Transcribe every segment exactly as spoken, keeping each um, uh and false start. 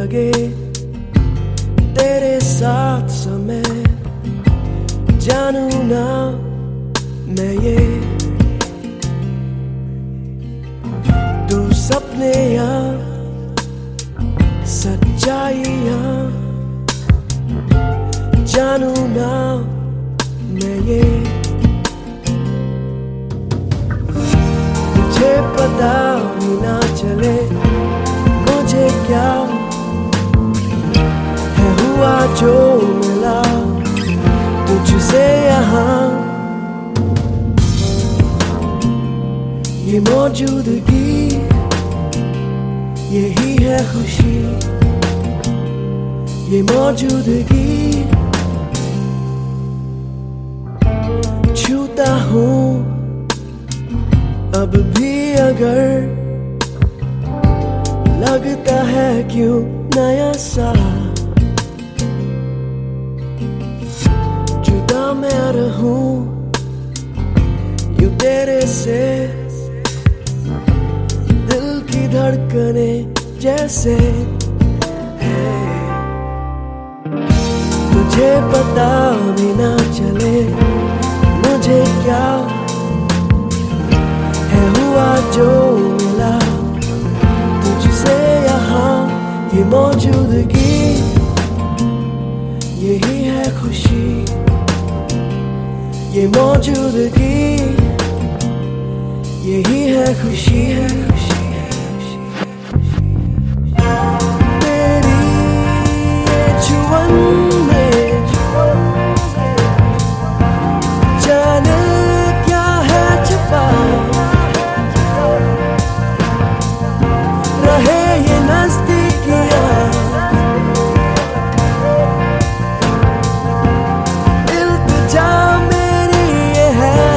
लगे तेरे साथ समय, जानू ना मैं ये तू सपने या सच्चाइयां, जानू ना मैं ये मुझे पता भी ना चले मुझे क्या है हुआ जो मिला तुझसे यहाँ। ये मौजूदगी यही है खुशी, ये मौजूदगी छूता हूँ अब भी अगर लगता है क्यों नया सा, जुदा मैं रहूं यूं तेरे से, दिल की धड़कने जैसे है। तुझे पता भी ना चले मुझे क्या है हुआ जो मिला तुझसे यहाँ। ये मौजूदगी यही है खुशी, ये मौजूदगी यही है खुशी है खुशी है खुशी। तेरी ये जुबान में जाने क्या है छुपा, रहे ये नजदीकियां इल्तिजा मेरी ये है।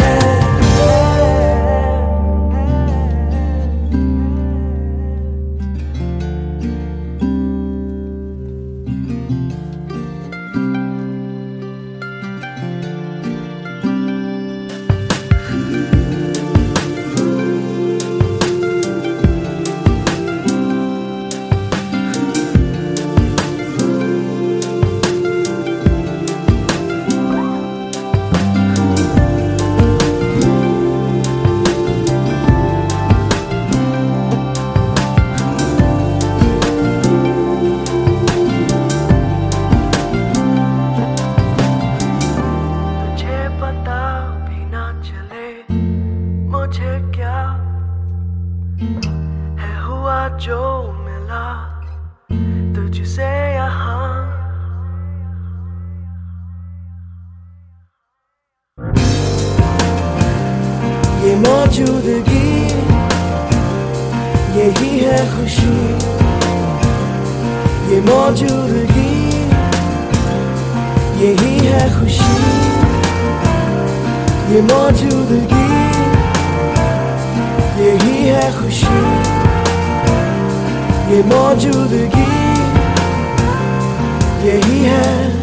मुझे क्या है हुआ जो मिला तुझसे यहाँ। ये मौजूदगी यही है खुशी, ये मौजूदगी यही है खुशी, ये मौजूदगी यही है खुशी, ये मौजूदगी यही है।